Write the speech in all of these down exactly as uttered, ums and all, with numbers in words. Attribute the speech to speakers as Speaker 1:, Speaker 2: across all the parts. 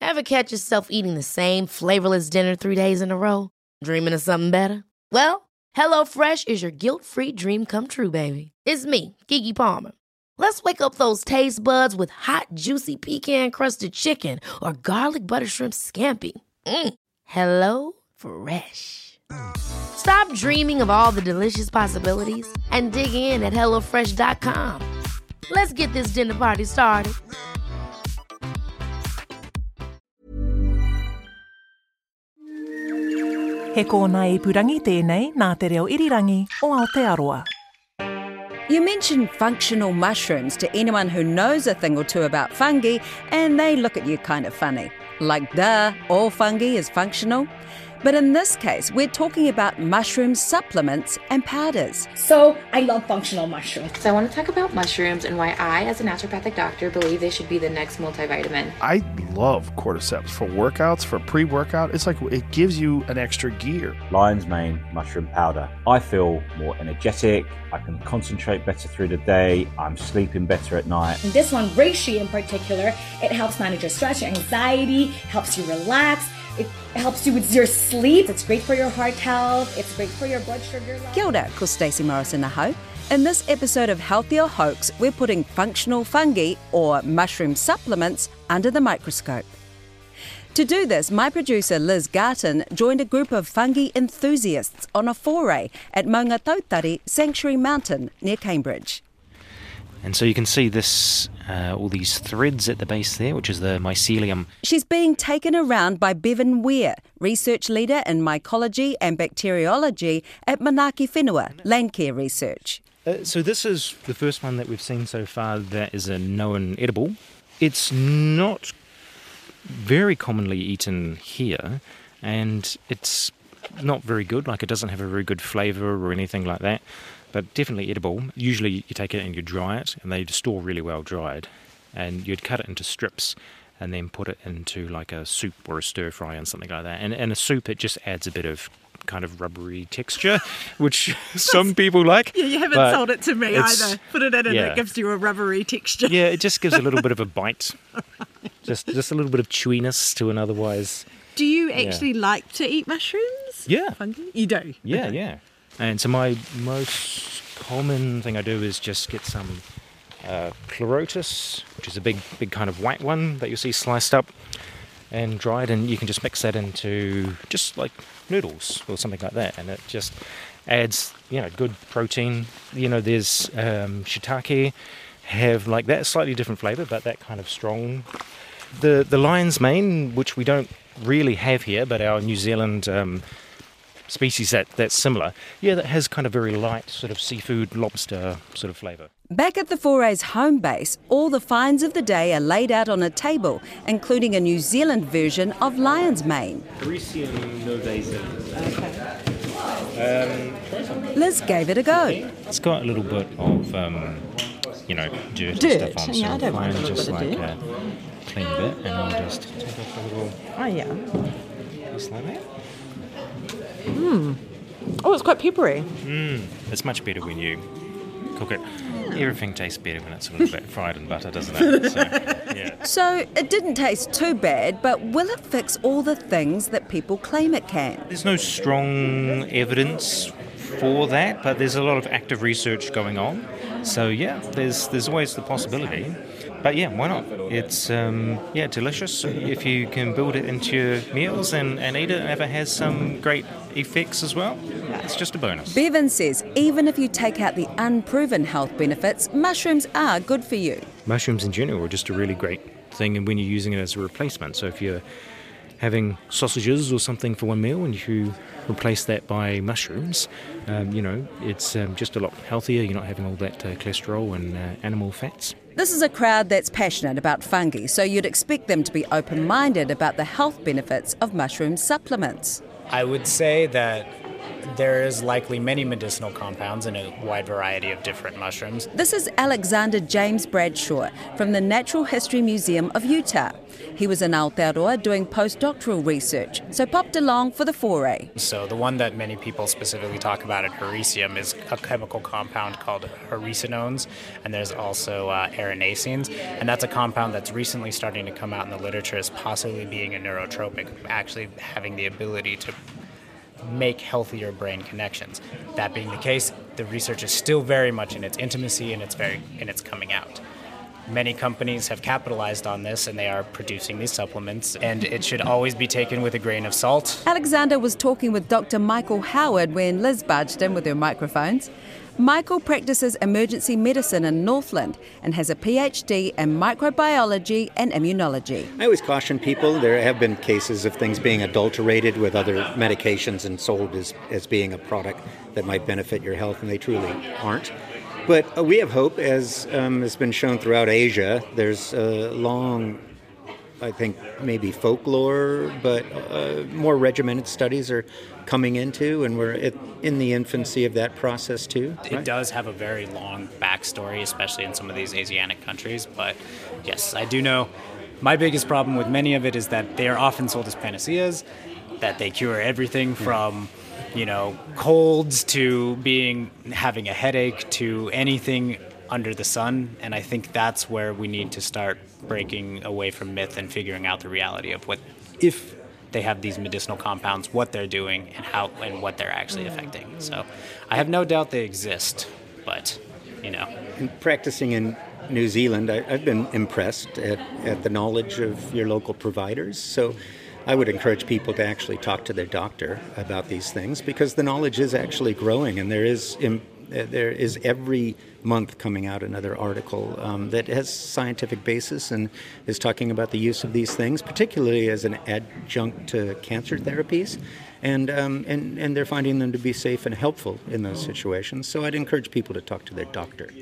Speaker 1: Ever catch yourself eating the same flavorless dinner three days in a row? Dreaming of something better? Well, HelloFresh is your guilt-free dream come true, baby. It's me, Keke Palmer. Let's wake up those taste buds with hot, juicy pecan-crusted chicken or garlic butter shrimp scampi. Mm. Hello Fresh. Stop dreaming of all the delicious possibilities and dig in at hello fresh dot com. Let's get this dinner party started.
Speaker 2: He kōna ipurangi tēnei nā te reo irirangi o Aotearoa.
Speaker 3: You mention functional mushrooms to anyone who knows a thing or two about fungi, and they look at you kind of funny. Like, duh, all fungi is functional. But in this case, we're talking about mushroom supplements and powders.
Speaker 4: So I love functional mushrooms.
Speaker 5: So I want to talk about mushrooms and why I, as a naturopathic doctor, believe they should be the next multivitamin.
Speaker 6: I love cordyceps for workouts, for pre-workout. It's like it gives you an extra gear.
Speaker 7: Lion's mane mushroom powder. I feel more energetic. I can concentrate better through the day. I'm sleeping better at night.
Speaker 4: And this one, reishi in particular, it helps manage your stress, your anxiety, helps you relax. It helps you with your sleep. It's great for your heart health. It's great for your blood sugar level.
Speaker 3: Kia ora, ko Stacey Morrison aho. In this episode of Healthy or Hoax, we're putting functional fungi, or mushroom supplements, under the microscope. To do this, my producer Liz Garton joined a group of fungi enthusiasts on a foray at Maunga Tautari Sanctuary Mountain near Cambridge.
Speaker 8: And so you can see this, uh, all these threads at the base there, which is the mycelium.
Speaker 3: She's being taken around by Bevan Weir, research leader in mycology and bacteriology at Manaki Whenua, Landcare Research.
Speaker 8: Uh, so this is the first one that we've seen so far that is a known edible. It's not very commonly eaten here, and it's not very good. Like, it doesn't have a very good flavour or anything like that. But definitely edible. Usually you take it and you dry it, and they store really well dried. And you'd cut it into strips and then put it into like a soup or a stir fry and something like that. And in a soup, it just adds a bit of kind of rubbery texture, which some people like.
Speaker 2: Yeah, you haven't sold it to me either. Put it in and
Speaker 8: yeah.
Speaker 2: it gives you a rubbery texture.
Speaker 8: Yeah, it just gives a little bit of a bite. just just a little bit of chewiness to an otherwise...
Speaker 2: Do you actually yeah. like to eat mushrooms?
Speaker 8: Yeah.
Speaker 2: Fungi? You do?
Speaker 8: Yeah,
Speaker 2: okay.
Speaker 8: yeah. And so my most common thing I do is just get some uh, chlorotis, which is a big, big kind of white one that you'll see sliced up and dried, and you can just mix that into just like noodles or something like that, and it just adds, you know, good protein. You know, there's um, shiitake, have like that, slightly different flavour, but that kind of strong. The the lion's mane, which we don't really have here, but our New Zealand um, species that, that's similar, yeah, that has kind of very light sort of seafood, lobster sort of flavour.
Speaker 3: Back at the foray's home base, all the finds of the day are laid out on a table, including a New Zealand version of lion's mane.
Speaker 8: Parisium noveza.
Speaker 3: Um, Liz gave it a go.
Speaker 8: It's got a little bit of, um, you know, dirt,
Speaker 2: dirt.
Speaker 8: and stuff on, so
Speaker 2: yeah, I don't mind a
Speaker 8: just
Speaker 2: little
Speaker 8: like
Speaker 2: bit of dirt.
Speaker 8: a clean bit, and I'll just take off a little...
Speaker 2: Oh, yeah.
Speaker 8: Just like that.
Speaker 2: Mmm. Oh, it's quite peppery.
Speaker 8: Mmm. It's much better when you cook it. Everything tastes better when it's a little bit fried in butter, doesn't it? So, yeah.
Speaker 3: So it didn't taste too bad, but will it fix all the things that people claim it can?
Speaker 8: There's no strong evidence for that, but there's a lot of active research going on. So yeah, there's there's always the possibility. But yeah, why not? It's um, yeah delicious if you can build it into your meals and, and eat it, and if it has some great effects as well. It's just a bonus.
Speaker 3: Bevan says even if you take out the unproven health benefits, mushrooms are good for you.
Speaker 8: Mushrooms in general are just a really great thing, and when you're using it as a replacement. So if you're having sausages or something for one meal and you replace that by mushrooms, um, you know, it's um, just a lot healthier. You're not having all that uh, cholesterol and uh, animal fats.
Speaker 3: This is a crowd that's passionate about fungi, so you'd expect them to be open-minded about the health benefits of mushroom supplements.
Speaker 9: I would say that there is likely many medicinal compounds in a wide variety of different mushrooms.
Speaker 3: This is Alexander James Bradshaw from the Natural History Museum of Utah. He was in Aotearoa doing postdoctoral research, so popped along for the foray.
Speaker 9: So the one that many people specifically talk about in Hericium is a chemical compound called hericenones, and there's also uh, erinacines, and that's a compound that's recently starting to come out in the literature as possibly being a neurotropic, actually having the ability to make healthier brain connections. That being the case, the research is still very much in its intimacy and it's very in its coming out. Many companies have capitalized on this and they are producing these supplements, and it should always be taken with a grain of salt.
Speaker 3: Alexander was talking with Doctor Michael Howard when Liz barged in with her microphones. Michael practices emergency medicine in Northland and has a P H D in microbiology and immunology.
Speaker 10: I always caution people, there have been cases of things being adulterated with other medications and sold as, as being a product that might benefit your health, and they truly aren't. But uh, we have hope, as um, has been shown throughout Asia. There's a long, I think, maybe folklore, but uh, more regimented studies are coming into, and we're at, in the infancy of that process too.
Speaker 9: It
Speaker 10: right?
Speaker 9: does have a very long backstory, especially in some of these Asiatic countries. But yes, I do know my biggest problem with many of it is that they are often sold as panaceas, that they cure everything from, you know, colds to being having a headache to anything under the sun. And I think that's where we need to start breaking away from myth and figuring out the reality of what, if they have these medicinal compounds, what they're doing and how and what they're actually affecting. So I have no doubt they exist, but, you know.
Speaker 10: And practicing in New Zealand, I, I've been impressed at, at the knowledge of your local providers. So I would encourage people to actually talk to their doctor about these things, because the knowledge is actually growing, and there is there is every month coming out another article um, that has scientific basis and is talking about the use of these things, particularly as an adjunct to cancer therapies, and um, and and they're finding them to be safe and helpful in those situations. So I'd encourage people to talk to their doctor.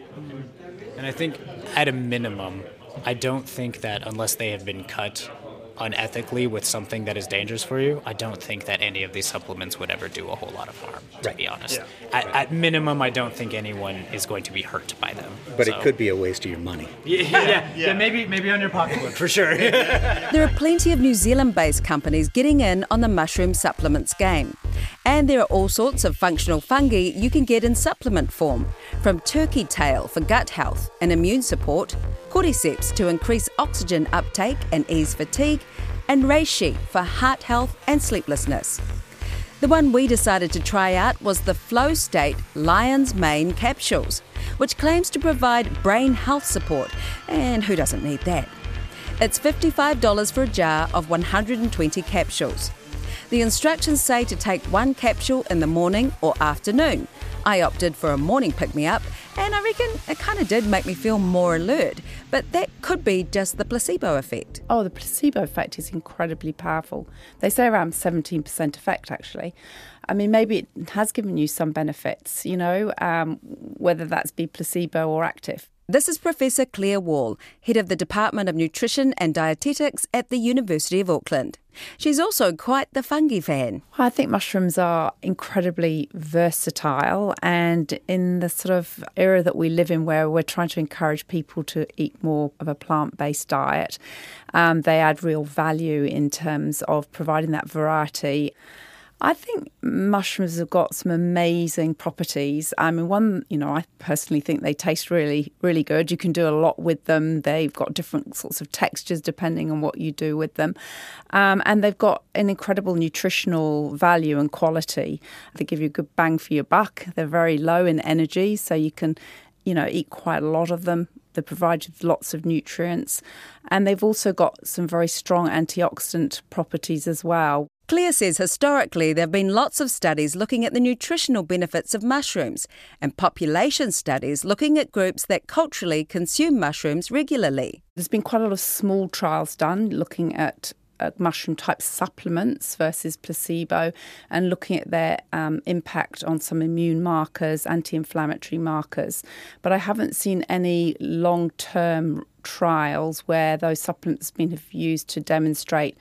Speaker 9: And I think at a minimum, I don't think that unless they have been cut unethically with something that is dangerous for you, I don't think that any of these supplements would ever do a whole lot of harm, to
Speaker 10: right.
Speaker 9: be honest.
Speaker 10: Yeah.
Speaker 9: At, at minimum, I don't think anyone is going to be hurt by them.
Speaker 10: But
Speaker 9: so.
Speaker 10: It could be a waste of your money.
Speaker 9: Yeah, yeah, yeah. yeah maybe, maybe on your pocketbook, for sure.
Speaker 3: There are plenty of New Zealand-based companies getting in on the mushroom supplements game. And there are all sorts of functional fungi you can get in supplement form, from turkey tail for gut health and immune support, cordyceps to increase oxygen uptake and ease fatigue, and reishi for heart health and sleeplessness. The one we decided to try out was the Flow State Lion's Mane capsules, which claims to provide brain health support, and who doesn't need that? It's fifty-five dollars for a jar of one hundred twenty capsules. The instructions say to take one capsule in the morning or afternoon. I opted for a morning pick-me-up, and I reckon it kind of did make me feel more alert, but that could be just the placebo effect.
Speaker 11: Oh, the placebo effect is incredibly powerful. They say around seventeen percent effect, actually. I mean, maybe it has given you some benefits, you know, um, whether that's be placebo or active.
Speaker 3: This is Professor Claire Wall, head of the Department of Nutrition and Dietetics at the University of Auckland. She's also quite the fungi fan.
Speaker 11: I think mushrooms are incredibly versatile, and in the sort of era that we live in where we're trying to encourage people to eat more of a plant-based diet, um, they add real value in terms of providing that variety. I think mushrooms have got some amazing properties. I mean, one, you know, I personally think they taste really, really good. You can do a lot with them. They've got different sorts of textures depending on what you do with them. Um, and they've got an incredible nutritional value and quality. They give you a good bang for your buck. They're very low in energy, so you can, you know, eat quite a lot of them. They provide you with lots of nutrients. And they've also got some very strong antioxidant properties as well.
Speaker 3: Claire says historically there have been lots of studies looking at the nutritional benefits of mushrooms and population studies looking at groups that culturally consume mushrooms regularly.
Speaker 11: There's been quite a lot of small trials done looking at uh, mushroom-type supplements versus placebo and looking at their um, impact on some immune markers, anti-inflammatory markers. But I haven't seen any long-term trials where those supplements have been used to demonstrate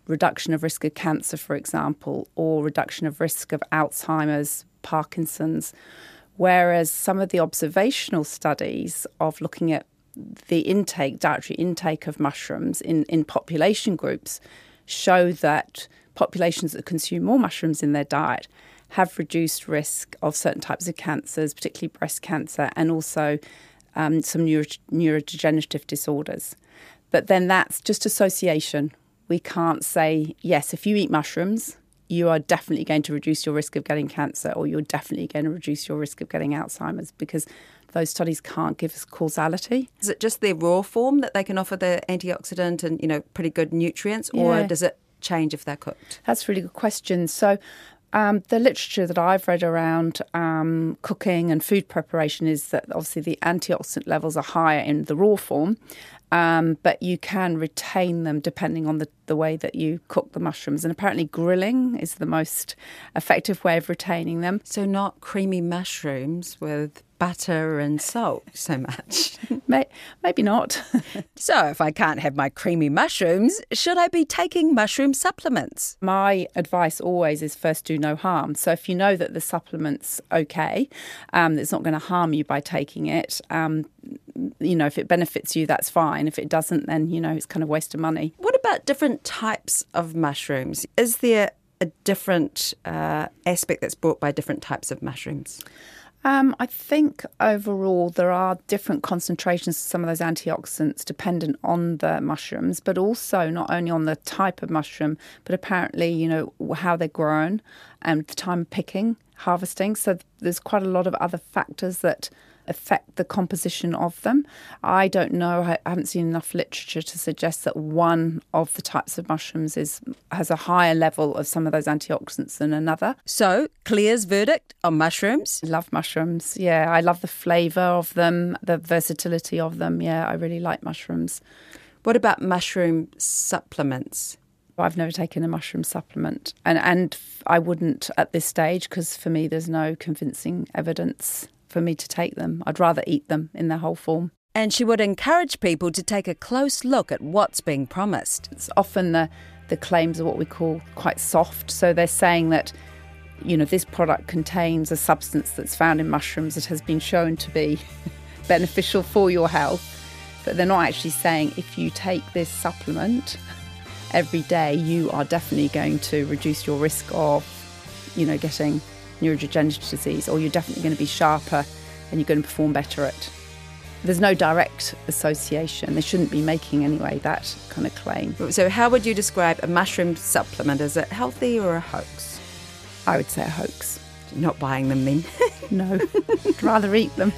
Speaker 11: reduction of risk of cancer, for example, or reduction of risk of Alzheimer's, Parkinson's, whereas some of the observational studies of looking at the intake, dietary intake of mushrooms in, in population groups show that populations that consume more mushrooms in their diet have reduced risk of certain types of cancers, particularly breast cancer, and also um, some neuro- neurodegenerative disorders. But then that's just association. We can't say, yes, if you eat mushrooms, you are definitely going to reduce your risk of getting cancer, or you're definitely going to reduce your risk of getting Alzheimer's, because those studies can't give us causality.
Speaker 3: Is it just their raw form that they can offer the antioxidant and, you know, pretty good nutrients, or
Speaker 11: Yeah.
Speaker 3: does it change if they're cooked?
Speaker 11: That's a really good question. So um, the literature that I've read around um, cooking and food preparation is that obviously the antioxidant levels are higher in the raw form, um, but you can retain them depending on the, the way that you cook the mushrooms. And apparently grilling is the most effective way of retaining them.
Speaker 3: So not creamy mushrooms with butter and salt so much.
Speaker 11: May, maybe not.
Speaker 3: So if I can't have my creamy mushrooms, should I be taking mushroom supplements?
Speaker 11: My advice always is first do no harm. So if you know that the supplement's okay, um, it's not going to harm you by taking it, um, you know, if it benefits you, that's fine. If it doesn't, then, you know, it's kind of waste of money.
Speaker 3: What about different types of mushrooms? Is there a different uh, aspect that's brought by different types of mushrooms?
Speaker 11: Um, I think overall there are different concentrations of some of those antioxidants dependent on the mushrooms, but also not only on the type of mushroom, but apparently, you know, how they're grown and the time of picking, harvesting. So there's quite a lot of other factors that affect the composition of them. I don't know, I haven't seen enough literature to suggest that one of the types of mushrooms is has a higher level of some of those antioxidants than another.
Speaker 3: So, Claire's verdict on mushrooms?
Speaker 11: Love mushrooms, yeah. I love the flavour of them, the versatility of them. Yeah, I really like mushrooms.
Speaker 3: What about mushroom supplements?
Speaker 11: I've never taken a mushroom supplement, and, and I wouldn't at this stage, because for me there's no convincing evidence for me to take them. I'd rather eat them in their whole form.
Speaker 3: And she would encourage people to take a close look at what's being promised.
Speaker 11: It's often the, the claims are what we call quite soft. So they're saying that, you know, this product contains a substance that's found in mushrooms that has been shown to be beneficial for your health. But they're not actually saying if you take this supplement every day, you are definitely going to reduce your risk of, you know, getting neurodegenerative disease, or you're definitely going to be sharper and you're going to perform better at. There's no direct association. They shouldn't be making anyway that kind of claim.
Speaker 3: So how would you describe a mushroom supplement? Is it healthy or a hoax?
Speaker 11: I would say a hoax.
Speaker 3: You're not buying them then?
Speaker 11: No, I'd rather eat them.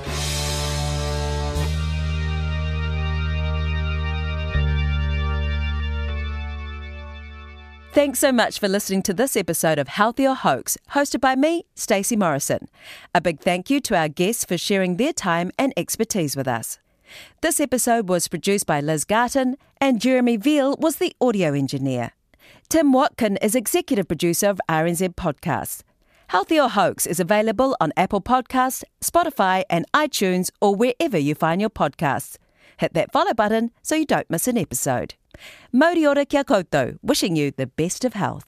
Speaker 3: Thanks so much for listening to this episode of Healthy or Hoax, hosted by me, Stacey Morrison. A big thank you to our guests for sharing their time and expertise with us. This episode was produced by Liz Garton, and Jeremy Veal was the audio engineer. Tim Watkin is executive producer of R N Z Podcasts. Healthy or Hoax is available on Apple Podcasts, Spotify and iTunes, or wherever you find your podcasts. Hit that follow button so you don't miss an episode. Mauri ora kia koutou, wishing you the best of health.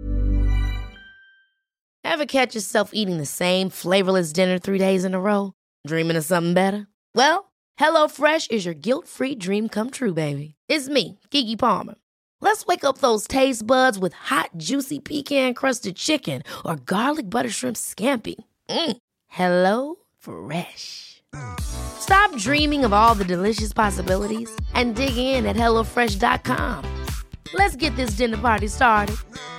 Speaker 1: Ever catch yourself eating the same flavorless dinner three days in a row? Dreaming of something better? Well, HelloFresh is your guilt-free dream come true, baby. It's me, Keke Palmer. Let's wake up those taste buds with hot, juicy pecan-crusted chicken or garlic butter shrimp scampi. Mm. Hello Fresh. Stop dreaming of all the delicious possibilities and dig in at hello fresh dot com. Let's get this dinner party started.